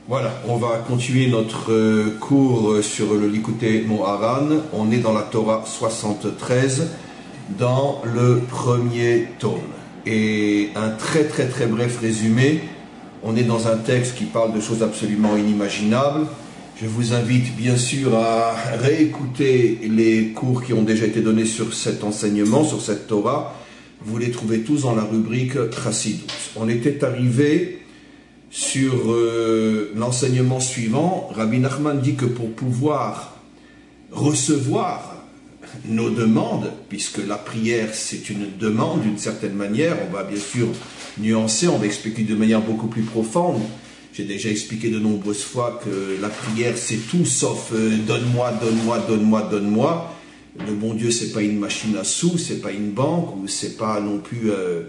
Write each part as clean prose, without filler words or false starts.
Voilà, on va continuer notre cours sur le Likutei Moharan. On est dans la Torah 73, dans le premier tome. Et un très bref résumé. On est dans un texte qui parle de choses absolument inimaginables. Je vous invite bien sûr à réécouter les cours qui ont déjà été donnés sur cet enseignement, sur cette Torah. Vous les trouvez tous dans la rubrique Chassidut. On était arrivé sur l'enseignement suivant. Rabbi Nachman dit que pour pouvoir recevoir nos demandes, puisque la prière c'est une demande d'une certaine manière, on va bien sûr nuancer, on va expliquer de manière beaucoup plus profonde. J'ai déjà expliqué de nombreuses fois que la prière c'est tout sauf donne-moi, donne-moi, donne-moi, donne-moi. Le bon Dieu c'est pas une machine à sous, c'est pas une banque, ou c'est pas non plus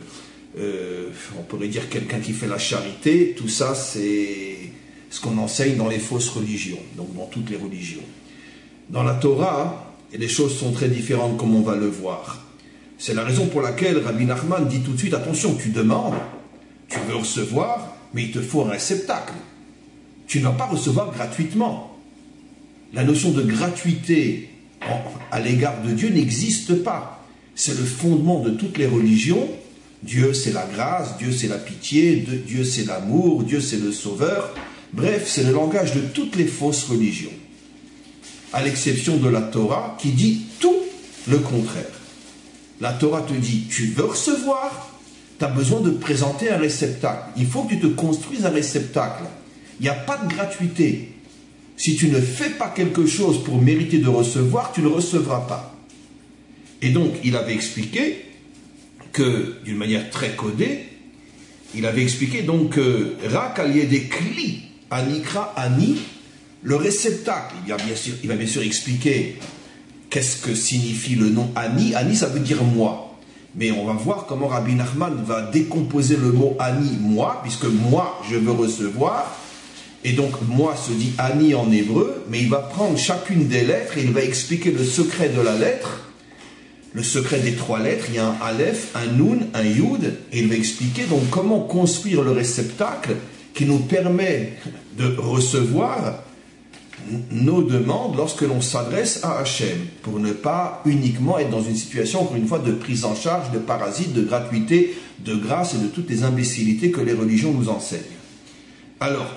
on pourrait dire quelqu'un qui fait la charité. Tout ça c'est ce qu'on enseigne dans les fausses religions, donc dans toutes les religions. Dans la Torah, les choses sont très différentes comme on va le voir. C'est la raison pour laquelle Rabbi Nachman dit tout de suite, attention, tu demandes, tu veux recevoir, mais il te faut un réceptacle. Tu ne vas pas recevoir gratuitement. La notion de gratuité à l'égard de Dieu n'existe pas. C'est le fondement de toutes les religions. Dieu c'est la grâce, Dieu c'est la pitié, Dieu c'est l'amour, Dieu c'est le sauveur. Bref, c'est le langage de toutes les fausses religions. À l'exception de la Torah qui dit tout le contraire. La Torah te dit, tu veux recevoir, tu as besoin de présenter un réceptacle. Il faut que tu te construises un réceptacle. Il n'y a pas de gratuité. Si tu ne fais pas quelque chose pour mériter de recevoir, tu ne recevras pas. Et donc, il avait expliqué que, d'une manière très codée, il avait expliqué donc que Rak al-yedei kli anikra ani, le réceptacle. Il va bien sûr expliquer qu'est-ce que signifie le nom ani. Ani, ça veut dire moi. Mais on va voir comment Rabbi Nachman va décomposer le mot ani, moi, puisque moi, je veux recevoir. Et donc, moi se dit ani en hébreu, mais il va prendre chacune des lettres et il va expliquer le secret de la lettre. Le secret des trois lettres, il y a un Aleph, un Nun, un Yud, et il va expliquer donc comment construire le réceptacle qui nous permet de recevoir nos demandes lorsque l'on s'adresse à Hachem, pour ne pas uniquement être dans une situation, encore une fois, de prise en charge, de parasite, de gratuité, de grâce et de toutes les imbécilités que les religions nous enseignent. Alors,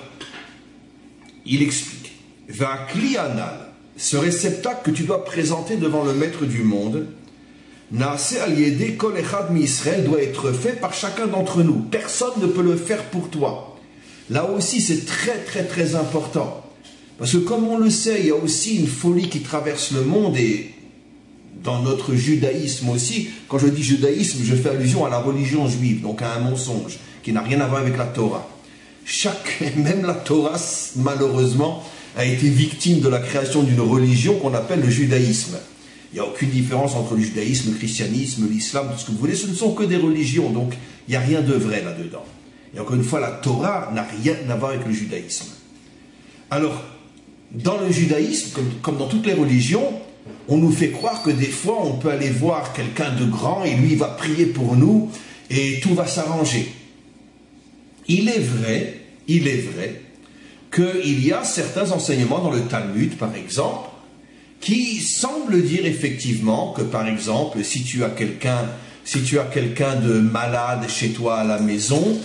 il explique, va klianal, ce réceptacle que tu dois présenter devant le maître du monde, Naase al-yedei kol echad mi-Israël, doit être fait par chacun d'entre nous. Personne ne peut le faire pour toi. Là aussi, c'est très important. Parce que comme on le sait, il y a aussi une folie qui traverse le monde, et dans notre judaïsme aussi. Quand je dis judaïsme, je fais allusion à la religion juive, donc à un mensonge qui n'a rien à voir avec la Torah. Même la Torah, malheureusement, a été victime de la création d'une religion qu'on appelle le judaïsme. Il n'y a aucune différence entre le judaïsme, le christianisme, l'islam, tout ce que vous voulez. Ce ne sont que des religions, donc il n'y a rien de vrai là-dedans. Et encore une fois, la Torah n'a rien à voir avec le judaïsme. Alors, dans le judaïsme, comme dans toutes les religions, on nous fait croire que des fois, on peut aller voir quelqu'un de grand et lui, il va prier pour nous et tout va s'arranger. Il est vrai qu'il y a certains enseignements dans le Talmud, par exemple, qui semble dire effectivement que, par exemple, si tu as quelqu'un de malade chez toi à la maison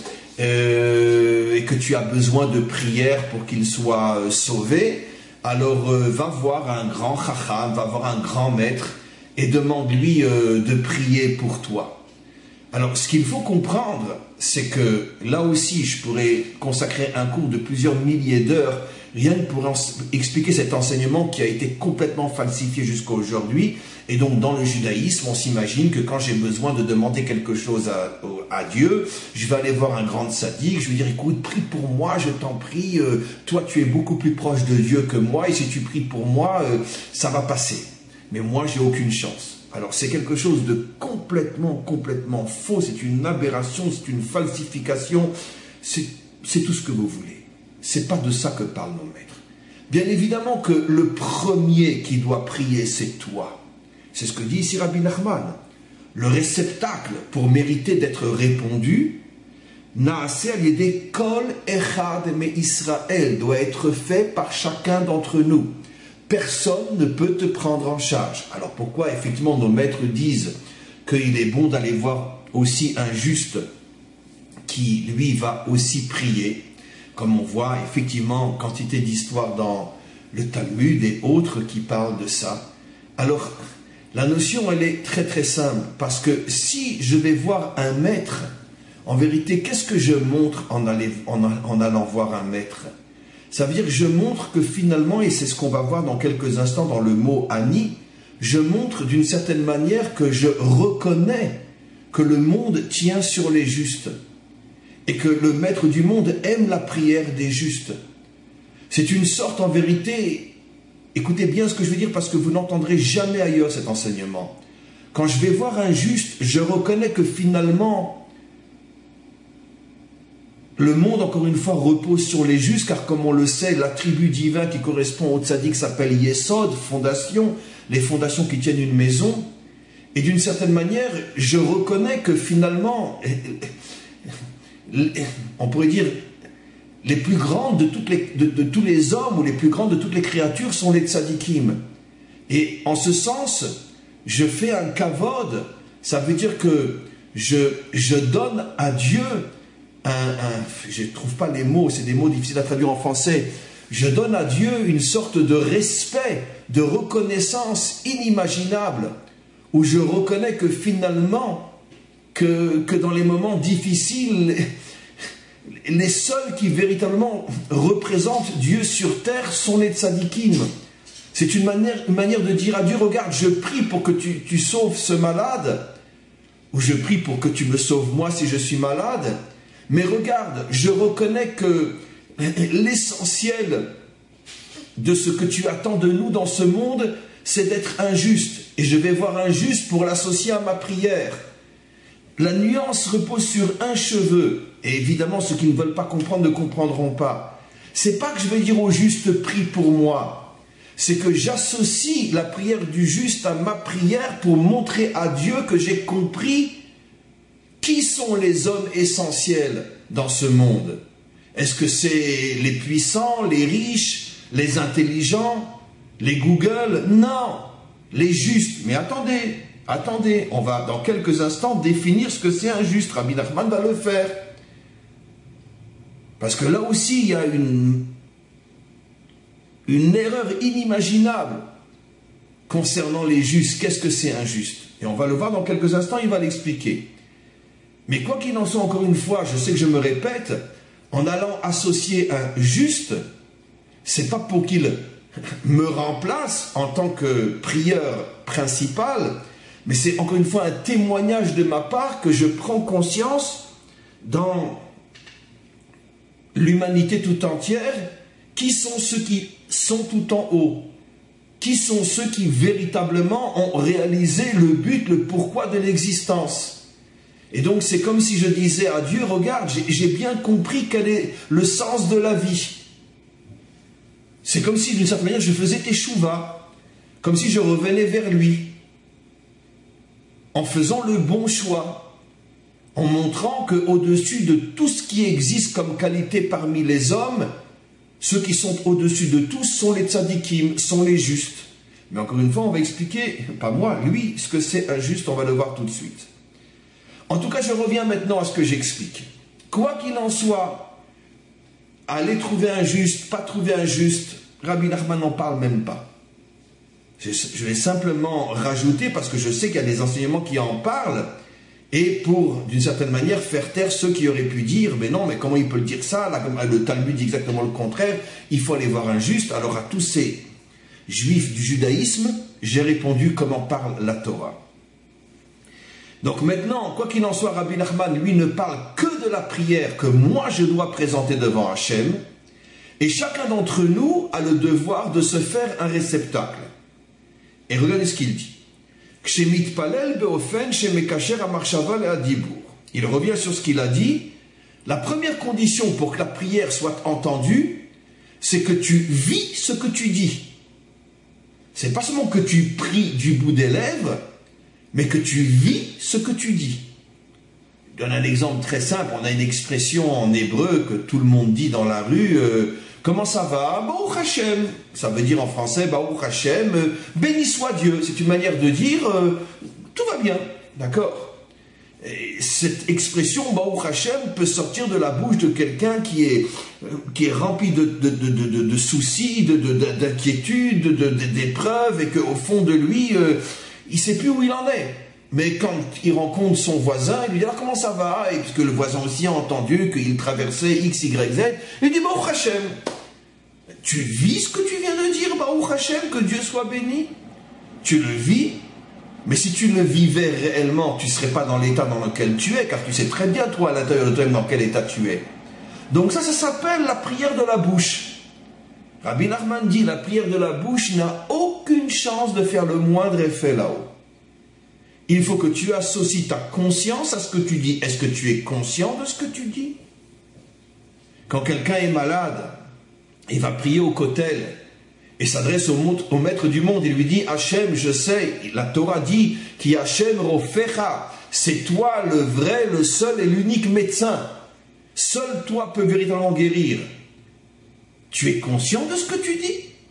et que tu as besoin de prière pour qu'il soit sauvé, alors va voir un grand chacham, va voir un grand maître et demande-lui de prier pour toi. Alors, ce qu'il faut comprendre, c'est que là aussi, je pourrais consacrer un cours de plusieurs milliers d'heures rien que pour expliquer cet enseignement qui a été complètement falsifié jusqu'à aujourd'hui. Et donc, dans le judaïsme, on s'imagine que quand j'ai besoin de demander quelque chose à Dieu, je vais aller voir un grand sadique, je vais dire, écoute, prie pour moi, je t'en prie, toi tu es beaucoup plus proche de Dieu que moi, et si tu pries pour moi, ça va passer. Mais moi, j'ai aucune chance. Alors, c'est quelque chose de complètement faux, c'est une aberration, c'est une falsification, c'est tout ce que vous voulez. C'est pas de ça que parlent nos maîtres. Bien évidemment que le premier qui doit prier, c'est toi. C'est ce que dit ici Rabbi Nachman. Le réceptacle pour mériter d'être répondu, Naaseh al-yedei kol echad me-Israël doit être fait par chacun d'entre nous. Personne ne peut te prendre en charge. Alors pourquoi effectivement nos maîtres disent qu'il est bon d'aller voir aussi un juste qui lui va aussi prier, comme on voit effectivement quantité d'histoires dans le Talmud et autres qui parlent de ça. Alors la notion elle est très très simple, parce que si je vais voir un maître, en vérité qu'est-ce que je montre en allant voir un maître? Ça veut dire que je montre que finalement, et c'est ce qu'on va voir dans quelques instants dans le mot Ani, je montre d'une certaine manière que je reconnais que le monde tient sur les justes et que le maître du monde aime la prière des justes. C'est une sorte en vérité, écoutez bien ce que je veux dire parce que vous n'entendrez jamais ailleurs cet enseignement. Quand je vais voir un juste, je reconnais que finalement, le monde, encore une fois, repose sur les justes, car comme on le sait, l'attribut divin qui correspond au tzaddik s'appelle Yesod, fondation, les fondations qui tiennent une maison. Et d'une certaine manière, je reconnais que finalement, on pourrait dire, les plus grandes de tous les hommes, ou les plus grandes de toutes les créatures sont les tzaddikim. Et en ce sens, je fais un kavod, ça veut dire que je donne à Dieu je ne trouve pas les mots, c'est des mots difficiles à traduire en français. Je donne à Dieu une sorte de respect, de reconnaissance inimaginable, où je reconnais que finalement, que dans les moments difficiles, les seuls qui véritablement représentent Dieu sur terre sont les tzadikim. C'est une manière de dire à Dieu, regarde, je prie pour que tu sauves ce malade, ou je prie pour que tu me sauves moi si je suis malade. Mais regarde, je reconnais que l'essentiel de ce que tu attends de nous dans ce monde, c'est d'être injuste. Et je vais voir un juste pour l'associer à ma prière. La nuance repose sur un cheveu. Et évidemment, ceux qui ne veulent pas comprendre ne comprendront pas. C'est pas que je vais dire au juste, prie pour moi. C'est que j'associe la prière du juste à ma prière pour montrer à Dieu que j'ai compris qui sont les hommes essentiels dans ce monde. Est-ce que c'est les puissants, les riches, les intelligents, les Google? Non, les justes. Mais attendez, on va dans quelques instants définir ce que c'est un juste. Rabbi Nachman va le faire. Parce que là aussi, il y a une erreur inimaginable concernant les justes. Qu'est-ce que c'est un juste? Et on va le voir dans quelques instants, il va l'expliquer. Mais quoi qu'il en soit, encore une fois, je sais que je me répète, en allant associer un juste, c'est pas pour qu'il me remplace en tant que prieur principal, mais c'est encore une fois un témoignage de ma part que je prends conscience dans l'humanité tout entière, qui sont ceux qui sont tout en haut, qui sont ceux qui véritablement ont réalisé le but, le pourquoi de l'existence. Et donc c'est comme si je disais à Dieu, regarde, j'ai bien compris quel est le sens de la vie. C'est comme si d'une certaine manière je faisais teshuva, comme si je revenais vers lui, en faisant le bon choix, en montrant qu'au-dessus de tout ce qui existe comme qualité parmi les hommes, ceux qui sont au-dessus de tous sont les tzadikim, sont les justes. Mais encore une fois, on va expliquer, pas moi, lui, ce que c'est un juste, on va le voir tout de suite. En tout cas, je reviens maintenant à ce que j'explique. Quoi qu'il en soit, aller trouver un juste, pas trouver un juste, Rabbi Nachman n'en parle même pas. Je vais simplement rajouter, parce que je sais qu'il y a des enseignements qui en parlent, et pour, d'une certaine manière, faire taire ceux qui auraient pu dire, mais non, mais comment il peut dire ça? Le Talmud dit exactement le contraire, il faut aller voir un juste. Alors à tous ces juifs du judaïsme, j'ai répondu comment parle la Torah. Donc maintenant, quoi qu'il en soit, Rabbi Nachman, lui, ne parle que de la prière que moi je dois présenter devant Hachem, et chacun d'entre nous a le devoir de se faire un réceptacle. Et regardez ce qu'il dit. Il revient sur ce qu'il a dit. La première condition pour que la prière soit entendue, c'est que tu vis ce que tu dis. C'est pas seulement que tu pries du bout des lèvres, mais que tu vis ce que tu dis. Je donne un exemple très simple. On a une expression en hébreu que tout le monde dit dans la rue. Comment ça va? Baruch Hashem. Ça veut dire en français, Baruch Hashem, béni soit Dieu. C'est une manière de dire, tout va bien. D'accord? Et cette expression, Baruch Hashem, peut sortir de la bouche de quelqu'un qui est rempli de soucis, d'inquiétudes, d'épreuves, et qu'au fond de lui, il ne sait plus où il en est. Mais quand il rencontre son voisin, il lui dit alors comment ça va? Et puisque le voisin aussi a entendu qu'il traversait X, Y, Z, il dit Baruch Hashem. Tu vis ce que tu viens de dire, Baruch Hashem, que Dieu soit béni? Tu le vis, mais si tu le vivais réellement, tu ne serais pas dans l'état dans lequel tu es, car tu sais très bien, toi, à l'intérieur de toi, dans quel état tu es. Donc ça s'appelle la prière de la bouche. Rabbi Nachman dit la prière de la bouche n'a aucune chance de faire le moindre effet là-haut. Il faut que tu associes ta conscience à ce que tu dis. Est-ce que tu es conscient de ce que tu dis? Quand quelqu'un est malade, il va prier au kotel et s'adresse au maître du monde. Il lui dit, Hachem, je sais, la Torah dit, qui Hachem rofecha, c'est toi le vrai, le seul et l'unique médecin. Seul toi peux véritablement guérir. Tu es conscient de ce que tu dis?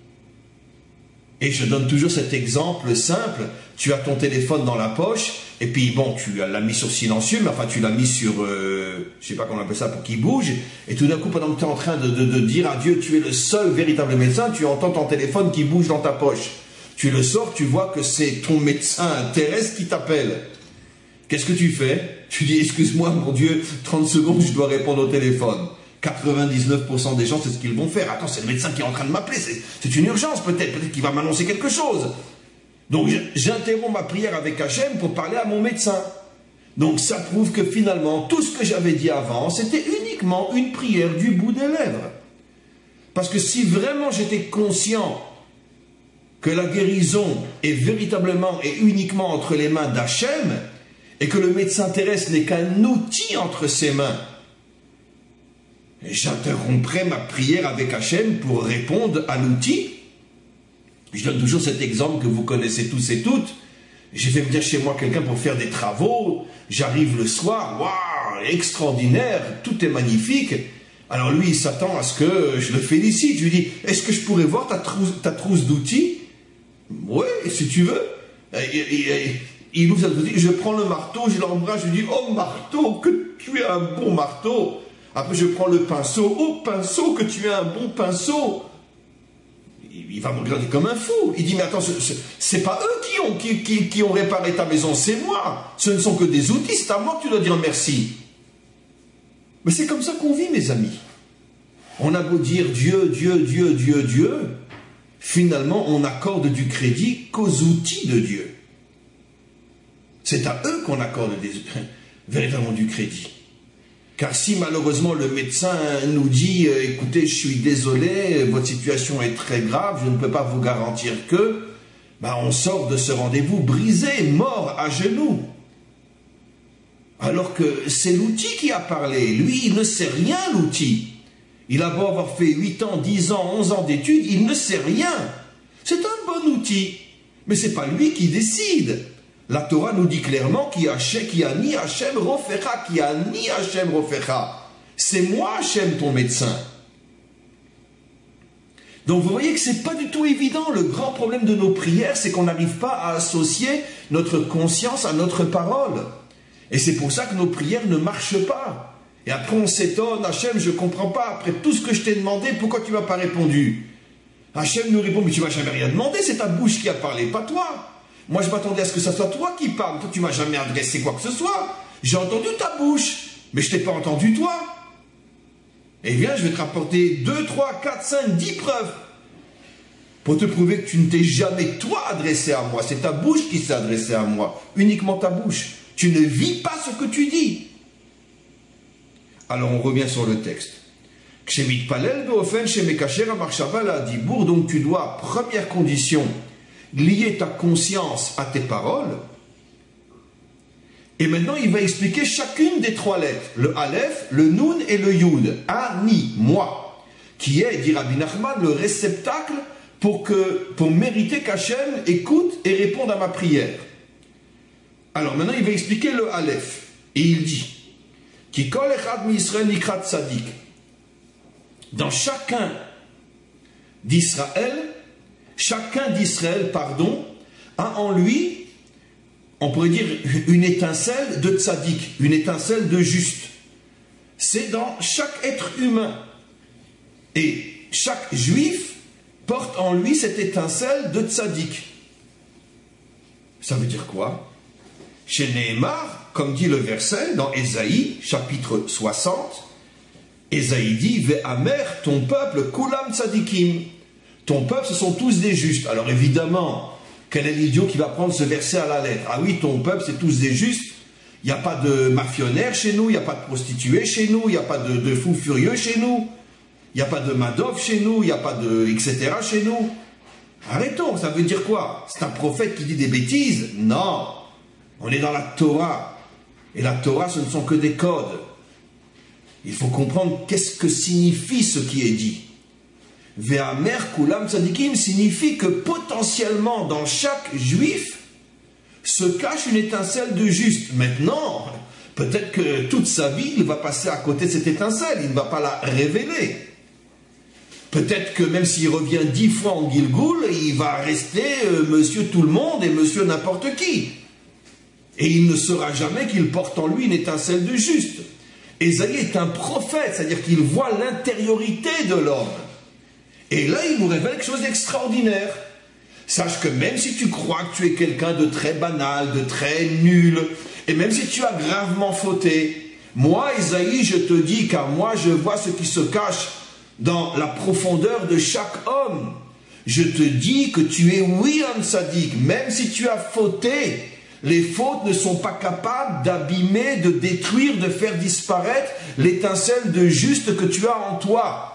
Et je donne toujours cet exemple simple. Tu as ton téléphone dans la poche, et puis bon, tu l'as mis sur silencieux, mais enfin tu l'as mis sur, je sais pas comment on appelle ça, pour qu'il bouge, et tout d'un coup, pendant que tu es en train de dire à Dieu, tu es le seul véritable médecin, tu entends ton téléphone qui bouge dans ta poche. Tu le sors, tu vois que c'est ton médecin terrestre qui t'appelle. Qu'est-ce que tu fais? Tu dis, excuse-moi mon Dieu, 30 secondes, je dois répondre au téléphone. 99% des gens, c'est ce qu'ils vont faire. Attends, c'est le médecin qui est en train de m'appeler, c'est une urgence peut-être qu'il va m'annoncer quelque chose. Donc j'interromps ma prière avec Hachem pour parler à mon médecin. Donc ça prouve que finalement, tout ce que j'avais dit avant, c'était uniquement une prière du bout des lèvres. Parce que si vraiment j'étais conscient que la guérison est véritablement et uniquement entre les mains d'Hachem, et que le médecin terrestre n'est qu'un outil entre ses mains, j'interromprais ma prière avec Hachem pour répondre à l'outil. Je donne toujours cet exemple que vous connaissez tous et toutes. Je vais venir chez moi quelqu'un pour faire des travaux. J'arrive le soir, waouh, extraordinaire, tout est magnifique. Alors lui, il s'attend à ce que je le félicite. Je lui dis, est-ce que je pourrais voir ta trousse d'outils? Oui, si tu veux. Il ouvre sa trousse d'outils, je prends le marteau, je l'embrasse, je lui dis, oh marteau, que tu es un bon marteau. Après, je prends le pinceau. Oh, pinceau, que tu es un bon pinceau. Il va me regarder comme un fou. Il dit, mais attends, c'est pas eux qui ont réparé ta maison, c'est moi. Ce ne sont que des outils, c'est à moi que tu dois dire merci. Mais c'est comme ça qu'on vit, mes amis. On a beau dire Dieu, Dieu, Dieu, Dieu, Dieu. Finalement, on accorde du crédit qu'aux outils de Dieu. C'est à eux qu'on accorde véritablement du crédit. Car si malheureusement le médecin nous dit « Écoutez, je suis désolé, votre situation est très grave, je ne peux pas vous garantir que… » on sort de ce rendez-vous brisé, mort, à genoux. Alors que c'est l'outil qui a parlé. Lui, il ne sait rien, l'outil. Il a beau avoir fait 8 ans, 10 ans, 11 ans d'études, il ne sait rien. C'est un bon outil, mais ce n'est pas lui qui décide. La Torah nous dit clairement qui a ni Hachem rofecha, qui a ni Hachem rofecha. C'est moi Hachem ton médecin. Donc vous voyez que ce n'est pas du tout évident. Le grand problème de nos prières, c'est qu'on n'arrive pas à associer notre conscience à notre parole. Et c'est pour ça que nos prières ne marchent pas. Et après on s'étonne, Hachem, je ne comprends pas. Après tout ce que je t'ai demandé, pourquoi tu ne m'as pas répondu? Hachem nous répond, mais tu ne m'as jamais rien demandé, c'est ta bouche qui a parlé, pas toi. Moi, je m'attendais à ce que ce soit toi qui parles. Toi, tu ne m'as jamais adressé quoi que ce soit. J'ai entendu ta bouche, mais je ne t'ai pas entendu toi. Eh bien, je vais te rapporter 2, 3, 4, 5, 10 preuves pour te prouver que tu ne t'es jamais, toi, adressé à moi. C'est ta bouche qui s'est adressée à moi. Uniquement ta bouche. Tu ne vis pas ce que tu dis. Alors, on revient sur le texte. Donc, tu dois, première condition, lier ta conscience à tes paroles. Et maintenant, il va expliquer chacune des 3 lettres. Le Aleph, le Nun et le Yud. Ani, moi. Qui est, dit Rabbi Nachman, le réceptacle pour mériter qu'Hachem écoute et réponde à ma prière. Alors maintenant, il va expliquer le Aleph. Et il dit, Ki kol echad mi-Israël nikrat tzadik. Dans chacun d'Israël, a en lui, on pourrait dire, une étincelle de tzaddik, une étincelle de juste. C'est dans chaque être humain. Et chaque juif porte en lui cette étincelle de tzaddik. Ça veut dire quoi? Chez Nehemar, comme dit le verset dans Ésaïe, chapitre 60, Ésaïe dit, Ve'amer, ton peuple, kulam tzadikim. Ton peuple, ce sont tous des justes. Alors évidemment, quel est l'idiot qui va prendre ce verset à la lettre? Ah oui, ton peuple, c'est tous des justes. Il n'y a pas de mafionnaires chez nous, il n'y a pas de prostituées chez nous, il n'y a pas de fous furieux chez nous, il n'y a pas de Madoff chez nous, il n'y a pas de etc. chez nous. Arrêtons, ça veut dire quoi? C'est un prophète qui dit des bêtises? Non, on est dans la Torah. Et la Torah, ce ne sont que des codes. Il faut comprendre qu'est-ce que signifie ce qui est dit. Ve'amer kulam tzadikim signifie que potentiellement dans chaque juif se cache une étincelle de juste. Maintenant, peut-être que toute sa vie, il va passer à côté de cette étincelle, il ne va pas la révéler. Peut-être que même s'il revient 10 fois en Gilgoul, il va rester monsieur tout le monde et monsieur n'importe qui. Et il ne saura jamais qu'il porte en lui une étincelle de juste. Ésaïe est un prophète, c'est-à-dire qu'il voit l'intériorité de l'homme. Et là, il nous révèle quelque chose d'extraordinaire. Sache que même si tu crois que tu es quelqu'un de très banal, de très nul, et même si tu as gravement fauté, moi, Ésaïe, je te dis, car moi, je vois ce qui se cache dans la profondeur de chaque homme. Je te dis que tu es, oui, un tzaddik, même si tu as fauté. Les fautes ne sont pas capables d'abîmer, de détruire, de faire disparaître l'étincelle de juste que tu as en toi.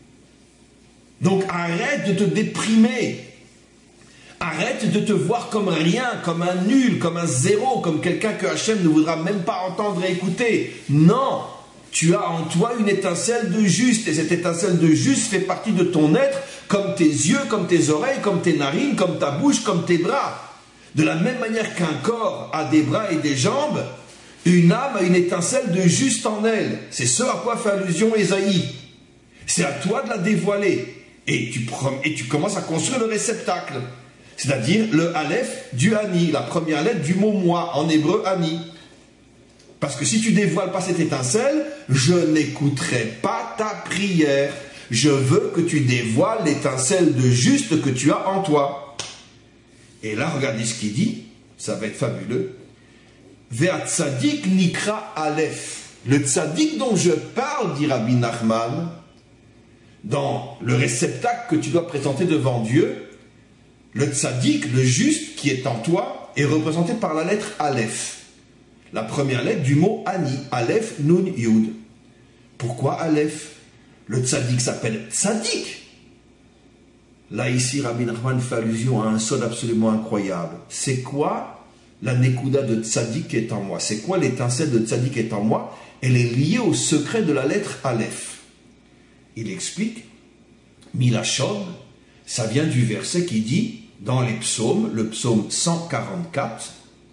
Donc arrête de te déprimer. Arrête de te voir comme rien, comme un nul, comme un zéro, comme quelqu'un que Hachem ne voudra même pas entendre et écouter. Non, tu as en toi une étincelle de juste, et cette étincelle de juste fait partie de ton être, comme tes yeux, comme tes oreilles, comme tes narines, comme ta bouche, comme tes bras. De la même manière qu'un corps a des bras et des jambes, une âme a une étincelle de juste en elle. C'est ce à quoi fait allusion Ésaïe. C'est à toi de la dévoiler. Et tu commences à construire le réceptacle. C'est-à-dire le Aleph du Ani, la première lettre du mot moi, en hébreu Ani. Parce que si tu dévoiles pas cette étincelle, je n'écouterai pas ta prière. Je veux que tu dévoiles l'étincelle de juste que tu as en toi. Et là, regardez ce qu'il dit, ça va être fabuleux. Ve'at tzadik nikra Aleph. Le tzadik dont je parle, dit Rabbi Nachman, dans le réceptacle que tu dois présenter devant Dieu, le tzaddik, le juste qui est en toi, est représenté par la lettre Aleph. La première lettre du mot Ani, Aleph, Nun, Yud. Pourquoi Aleph? Le tzaddik s'appelle tzaddik. Là, ici, Rabbi Nachman fait allusion à un son absolument incroyable. C'est quoi la nekuda de tzaddik qui est en moi? C'est quoi l'étincelle de tzaddik qui est en moi? Elle est liée au secret de la lettre Aleph. Il explique, Milachon, ça vient du verset qui dit, dans les psaumes, le psaume 144,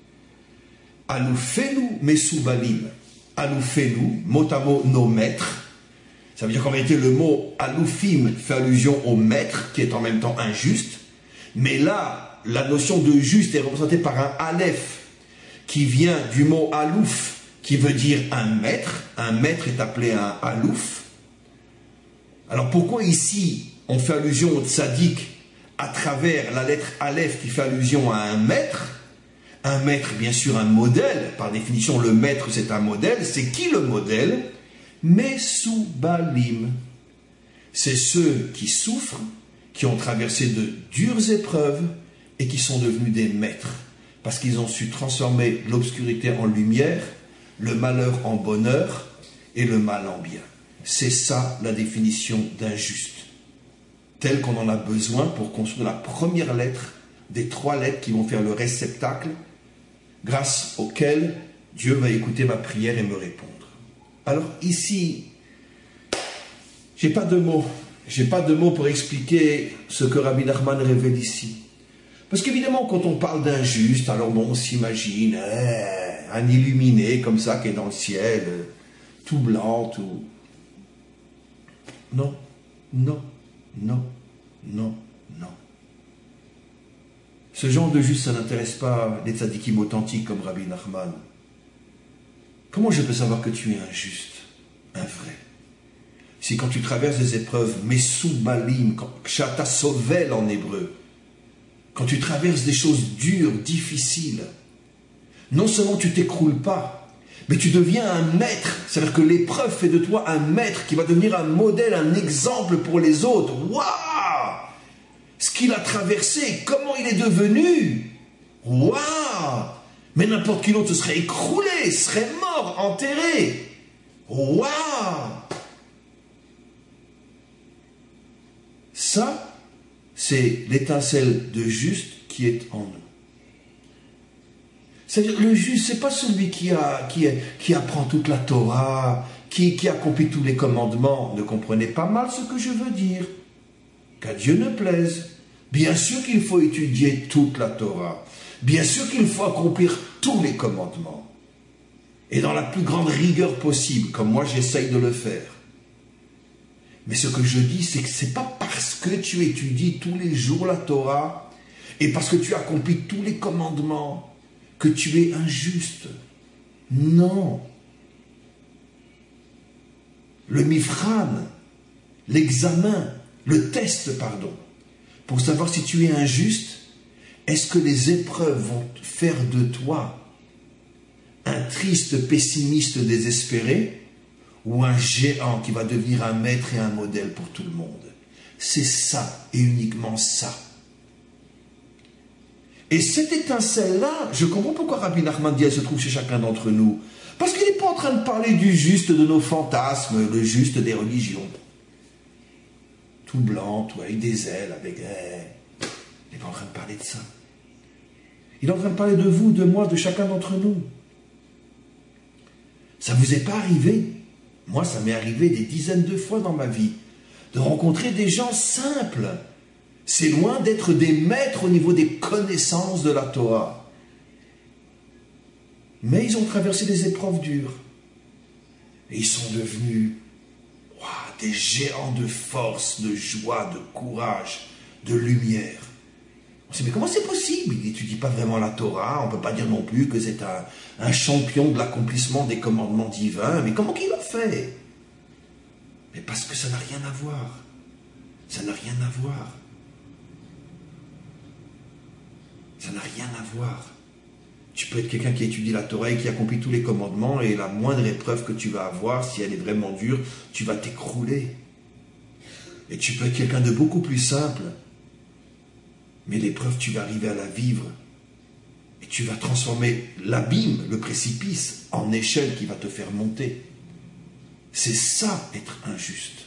Aloufenu mesoubalim. Aloufenu, mot à mot, nos maîtres. Ça veut dire qu'en réalité, le mot aloufim fait allusion au maître, qui est en même temps injuste. Mais là, la notion de juste est représentée par un aleph, qui vient du mot alouf, qui veut dire un maître. Un maître est appelé un alouf. Alors pourquoi ici, on fait allusion au tzaddik à travers la lettre aleph qui fait allusion à un maître? Un maître, bien sûr, un modèle. Par définition, le maître, c'est un modèle. C'est qui le modèle? Mesoubalim. C'est ceux qui souffrent, qui ont traversé de dures épreuves et qui sont devenus des maîtres. Parce qu'ils ont su transformer l'obscurité en lumière, le malheur en bonheur et le mal en bien. C'est ça la définition d'un juste. Tel qu'on en a besoin pour construire la première lettre des 3 lettres qui vont faire le réceptacle grâce auquel Dieu va écouter ma prière et me répondre. Alors ici, j'ai pas de mots. J'ai pas de mots pour expliquer ce que Rabbi Nachman révèle ici. Parce qu'évidemment, quand on parle d'un juste, alors bon, on s'imagine un illuminé comme ça qui est dans le ciel, tout blanc, tout... Non, non, non, non, non. Ce genre de juste, ça n'intéresse pas les tzadikim authentiques comme Rabbi Nachman. Comment je peux savoir que tu es un juste, un vrai? Si quand tu traverses des épreuves, mesoubalim, kshata sovel en hébreu, quand tu traverses des choses dures, difficiles, non seulement tu t'écroules pas, mais tu deviens un maître. C'est-à-dire que l'épreuve fait de toi un maître qui va devenir un modèle, un exemple pour les autres. Waouh! Ce qu'il a traversé, comment il est devenu. Waouh! Mais n'importe qui d'autre se serait écroulé, serait mort, enterré. Waouh! Ça, c'est l'étincelle de juste qui est en nous. C'est-à-dire, le juste, c'est pas celui qui apprend toute la Torah, qui accomplit tous les commandements. Ne comprenez pas mal ce que je veux dire. Qu'à Dieu ne plaise. Bien sûr qu'il faut étudier toute la Torah. Bien sûr qu'il faut accomplir tous les commandements. Et dans la plus grande rigueur possible, comme moi j'essaye de le faire. Mais ce que je dis, c'est que ce n'est pas parce que tu étudies tous les jours la Torah et parce que tu accomplis tous les commandements que tu es injuste. Non. Le mifran, l'examen, le test, pardon, pour savoir si tu es injuste, est-ce que les épreuves vont faire de toi un triste pessimiste désespéré ou un géant qui va devenir un maître et un modèle pour tout le monde? C'est ça et uniquement ça. Et cette étincelle-là, je comprends pourquoi Rabbi Nachman dit elle se trouve chez chacun d'entre nous. Parce qu'il n'est pas en train de parler du juste de nos fantasmes, le juste des religions. Tout blanc, tout avec des ailes, avec... Il n'est pas en train de parler de ça. Il est en train de parler de vous, de moi, de chacun d'entre nous. Ça ne vous est pas arrivé? Moi, ça m'est arrivé des dizaines de fois dans ma vie, de rencontrer des gens simples. C'est loin d'être des maîtres au niveau des connaissances de la Torah. Mais ils ont traversé des épreuves dures. Et ils sont devenus des géants de force, de joie, de courage, de lumière. On se dit, mais comment c'est possible? Il n'étudie pas vraiment la Torah, on ne peut pas dire non plus que c'est un champion de l'accomplissement des commandements divins. Mais comment qu'il a fait? Mais parce que ça n'a rien à voir. Ça n'a rien à voir. Ça n'a rien à voir. Tu peux être quelqu'un qui étudie la Torah et qui accomplit tous les commandements, et la moindre épreuve que tu vas avoir, si elle est vraiment dure, tu vas t'écrouler. Et tu peux être quelqu'un de beaucoup plus simple, mais l'épreuve, tu vas arriver à la vivre. Et tu vas transformer l'abîme, le précipice, en échelle qui va te faire monter. C'est ça, être injuste.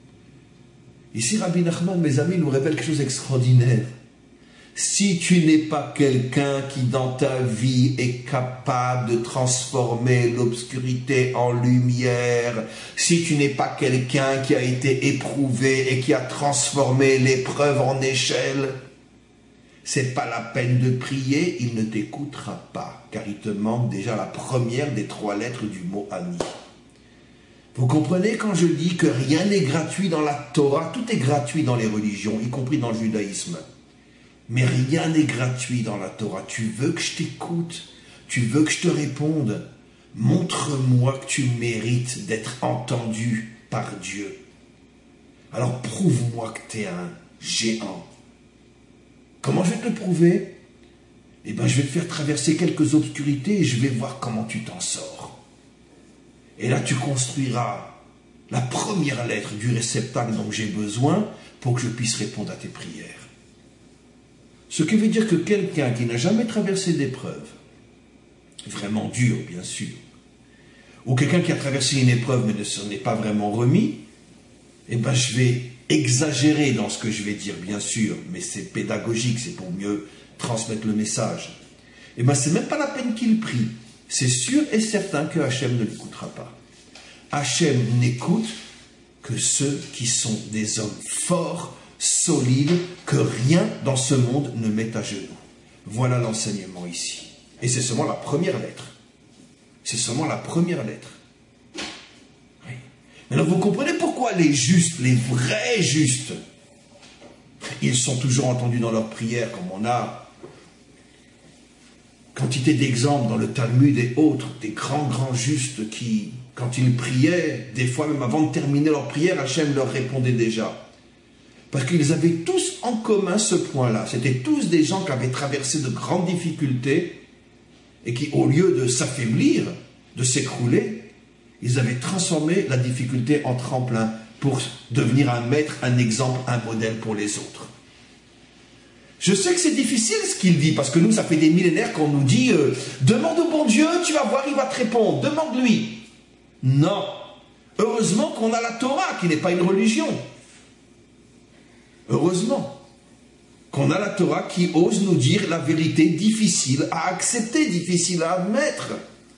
Ici, Rabbi Nachman, mes amis, nous révèle quelque chose d'extraordinaire. Si tu n'es pas quelqu'un qui, dans ta vie, est capable de transformer l'obscurité en lumière, si tu n'es pas quelqu'un qui a été éprouvé et qui a transformé l'épreuve en échelle, c'est pas la peine de prier, il ne t'écoutera pas, car il te manque déjà la première des 3 lettres du mot Ani. Vous comprenez quand je dis que rien n'est gratuit dans la Torah, tout est gratuit dans les religions, y compris dans le judaïsme. Mais rien n'est gratuit dans la Torah. Tu veux que je t'écoute, tu veux que je te réponde. Montre-moi que tu mérites d'être entendu par Dieu. Alors prouve-moi que tu es un géant. Comment je vais te le prouver? Eh bien, je vais te faire traverser quelques obscurités et je vais voir comment tu t'en sors. Et là, tu construiras la première lettre du réceptacle dont j'ai besoin pour que je puisse répondre à tes prières. Ce qui veut dire que quelqu'un qui n'a jamais traversé d'épreuve, vraiment dure bien sûr, ou quelqu'un qui a traversé une épreuve mais ne s'en est pas vraiment remis, eh bien je vais exagérer dans ce que je vais dire bien sûr, mais c'est pédagogique, c'est pour mieux transmettre le message. Eh bien c'est même pas la peine qu'il prie, c'est sûr et certain que Hachem ne l'écoutera pas. Hachem n'écoute que ceux qui sont des hommes forts, solide, que rien dans ce monde ne met à genoux. Voilà l'enseignement ici. Et c'est seulement la première lettre. C'est seulement la première lettre. Maintenant, vous comprenez pourquoi les justes, les vrais justes, ils sont toujours entendus dans leurs prières, comme on a quantité d'exemples dans le Talmud et autres, des grands justes qui, quand ils priaient, des fois même avant de terminer leur prière, Hachem leur répondait déjà. Parce qu'ils avaient tous en commun ce point-là. C'était tous des gens qui avaient traversé de grandes difficultés et qui, au lieu de s'affaiblir, de s'écrouler, ils avaient transformé la difficulté en tremplin pour devenir un maître, un exemple, un modèle pour les autres. Je sais que c'est difficile ce qu'il dit, parce que nous, ça fait des millénaires qu'on nous dit demande au bon Dieu, tu vas voir, il va te répondre, demande-lui. Non. Heureusement qu'on a la Torah, qui n'est pas une religion. Heureusement qu'on a la Torah qui ose nous dire la vérité difficile à accepter, difficile à admettre.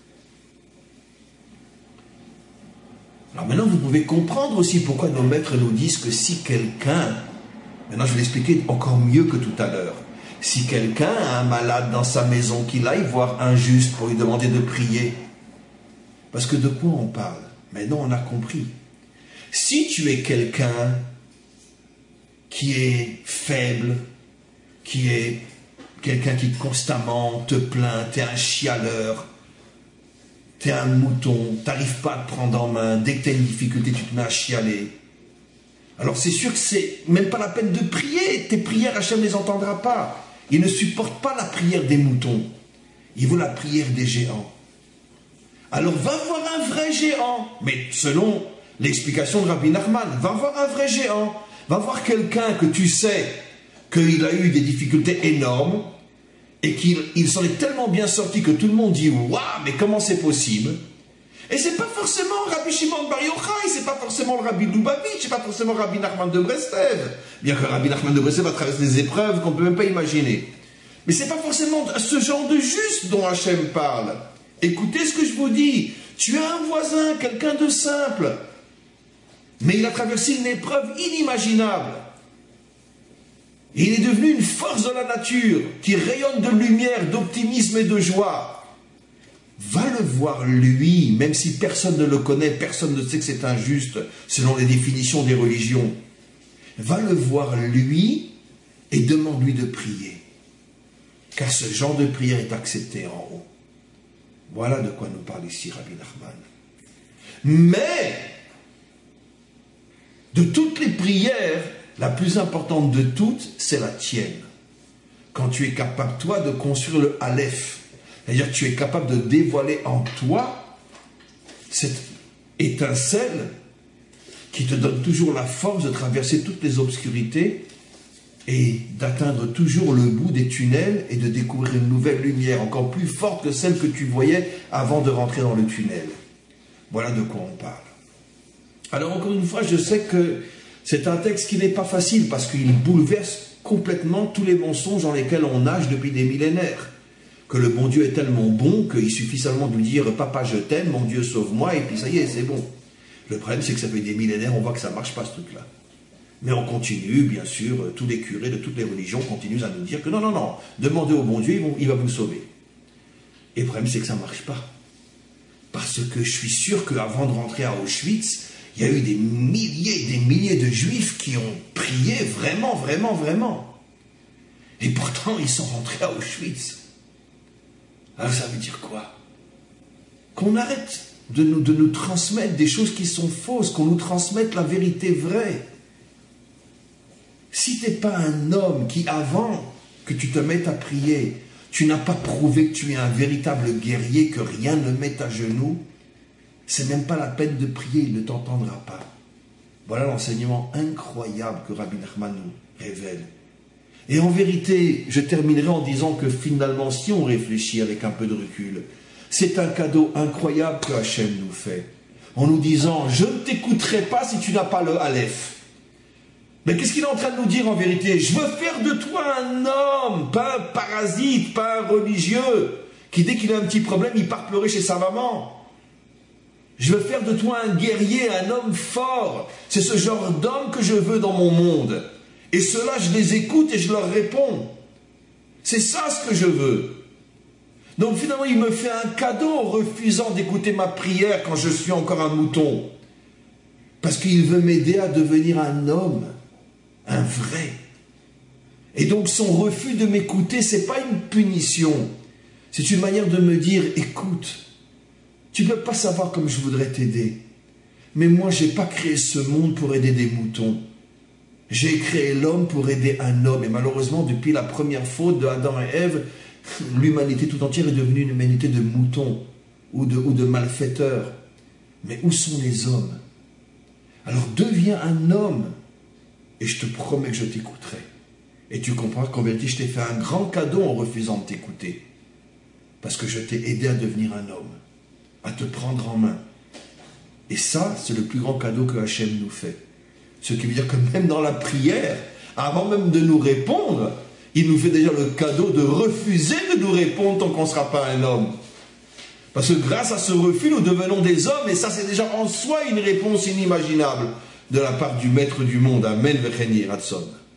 Alors maintenant, vous pouvez comprendre aussi pourquoi nos maîtres nous disent que si quelqu'un, maintenant je vais l'expliquer encore mieux que tout à l'heure, si quelqu'un a un malade dans sa maison, qu'il aille voir un juste pour lui demander de prier. Parce que de quoi on parle? Maintenant on a compris. Si tu es quelqu'un qui est faible, qui est quelqu'un qui constamment te plaint, tu es un chialeur, tu es un mouton, tu n'arrives pas à te prendre en main, dès que tu as une difficulté, tu te mets à chialer. Alors c'est sûr que c'est même pas la peine de prier, tes prières, Hachem ne les entendra pas. Il ne supporte pas la prière des moutons, il veut la prière des géants. Alors va voir un vrai géant, mais selon l'explication de Rabbi Nachman, va voir un vrai géant, va voir quelqu'un que tu sais qu'il a eu des difficultés énormes et qu'il s'en est tellement bien sorti que tout le monde dit « Waouh, mais comment c'est possible ?» Et c'est pas forcément Rabbi Shimon Bar Yochai, c'est pas forcément le Rabbi Lubavitch, c'est pas forcément Rabbi Nachman de Breslev. Bien que Rabbi Nachman de Breslev a traversé des épreuves qu'on ne peut même pas imaginer. Mais c'est pas forcément ce genre de juste dont Hachem parle. Écoutez ce que je vous dis. Tu as un voisin, quelqu'un de simple, mais il a traversé une épreuve inimaginable. Et il est devenu une force de la nature qui rayonne de lumière, d'optimisme et de joie. Va le voir lui, même si personne ne le connaît, personne ne sait que c'est injuste selon les définitions des religions. Va le voir lui et demande-lui de prier. Car ce genre de prière est accepté en haut. Voilà de quoi nous parle ici Rabbi Nachman. Mais, de toutes les prières, la plus importante de toutes, c'est la tienne. Quand tu es capable, toi, de construire le Aleph, c'est-à-dire que tu es capable de dévoiler en toi cette étincelle qui te donne toujours la force de traverser toutes les obscurités et d'atteindre toujours le bout des tunnels et de découvrir une nouvelle lumière encore plus forte que celle que tu voyais avant de rentrer dans le tunnel. Voilà de quoi on parle. Alors encore une fois, je sais que c'est un texte qui n'est pas facile parce qu'il bouleverse complètement tous les mensonges dans lesquels on nage depuis des millénaires. Que le bon Dieu est tellement bon qu'il suffit seulement de lui dire « Papa, je t'aime, mon Dieu, sauve-moi » et puis ça y est, c'est bon. Le problème, c'est que ça fait des millénaires, on voit que ça ne marche pas ce truc-là. Mais on continue, bien sûr, tous les curés de toutes les religions continuent à nous dire que non, non, non, demandez au bon Dieu, il va vous sauver. Et le problème, c'est que ça ne marche pas. Parce que je suis sûr qu'avant de rentrer à Auschwitz, il y a eu des milliers de juifs qui ont prié vraiment, vraiment, vraiment. Et pourtant, ils sont rentrés à Auschwitz. Alors ça veut dire quoi? Qu'on arrête de nous transmettre des choses qui sont fausses, qu'on nous transmette la vérité vraie. Si tu n'es pas un homme qui, avant que tu te mettes à prier, tu n'as pas prouvé que tu es un véritable guerrier, que rien ne met à genoux, c'est même pas la peine de prier, il ne t'entendra pas. Voilà l'enseignement incroyable que Rabbi Nachman nous révèle. Et en vérité, je terminerai en disant que finalement, si on réfléchit avec un peu de recul, c'est un cadeau incroyable que Hachem nous fait, en nous disant « Je ne t'écouterai pas si tu n'as pas le Aleph ». Mais qu'est-ce qu'il est en train de nous dire en vérité? Je veux faire de toi un homme, pas un parasite, pas un religieux, qui dès qu'il a un petit problème, il part pleurer chez sa maman. Je veux faire de toi un guerrier, un homme fort. C'est ce genre d'homme que je veux dans mon monde. Et ceux-là, je les écoute et je leur réponds. C'est ça ce que je veux. Donc finalement, il me fait un cadeau en refusant d'écouter ma prière quand je suis encore un mouton. Parce qu'il veut m'aider à devenir un homme, un vrai. Et donc son refus de m'écouter, ce n'est pas une punition. C'est une manière de me dire, écoute, tu ne peux pas savoir comme je voudrais t'aider. Mais moi, je n'ai pas créé ce monde pour aider des moutons. J'ai créé l'homme pour aider un homme. Et malheureusement, depuis la première faute de Adam et Ève, l'humanité tout entière est devenue une humanité de moutons ou de malfaiteurs. Mais où sont les hommes? Alors deviens un homme et je te promets que je t'écouterai. Et tu comprends qu'en vérité, je t'ai fait un grand cadeau en refusant de t'écouter. Parce que je t'ai aidé à devenir un homme, à te prendre en main. Et ça, c'est le plus grand cadeau que Hachem nous fait. Ce qui veut dire que même dans la prière, avant même de nous répondre, il nous fait déjà le cadeau de refuser de nous répondre tant qu'on ne sera pas un homme. Parce que grâce à ce refus, nous devenons des hommes, et ça c'est déjà en soi une réponse inimaginable de la part du Maître du monde. Amen, v'chen yiratzon.